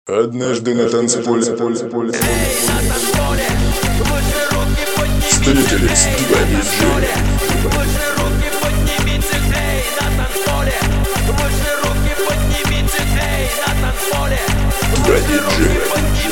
Однажды на танцполе встретились два диджея. Два диджея.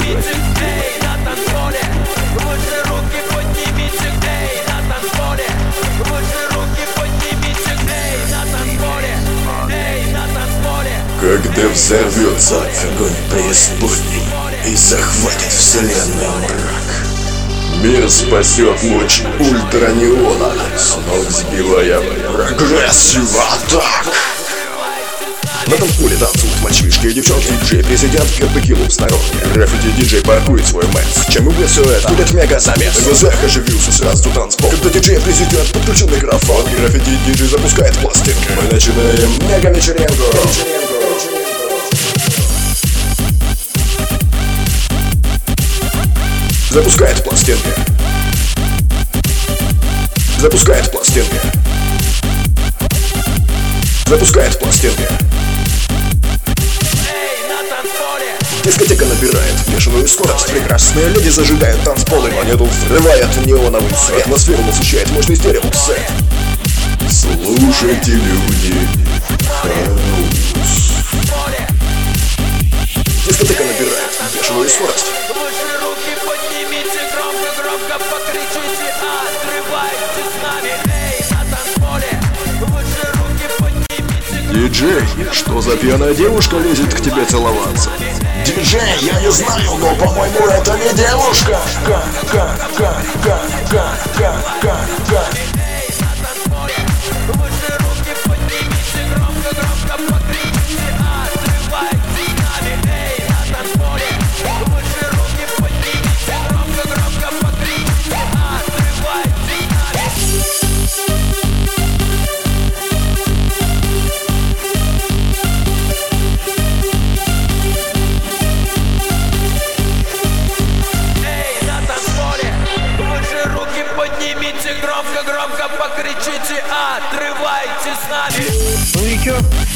Когда взорвется огонь преисподней и захватит вселенную мрак, мир спасет луч ультранеона, с ног сбивая прогрессив атак. На танцполе танцуют мальчишки и девчонки. Диджей президент кирпики луп снаружи. Граффити-диджей паркует свой мэтс. Чем убьет все это? Будет мега-замес. На глазах оживился сразу танцпол. Когда диджей-президент подключен микрофон, граффити-диджей запускает пластинку. Мы начинаем мега-вечеринку. Запускает пластинки. Запускает пластинки. Запускает пластинки. Дискотека набирает бешеную скорость. Прекрасные люди зажигают танцполы. Монету взрывает неоновый свет. Атмосферу насыщает мощный стерео-сет. Слушайте, люди, хаус. Дискотека набирает бешеную скорость. Диджей, что за пьяная девушка лезет к тебе целоваться? Диджей, я не знаю, но по-моему это не девушка. Громко покричите, отрывайте с нами. Ну и чё?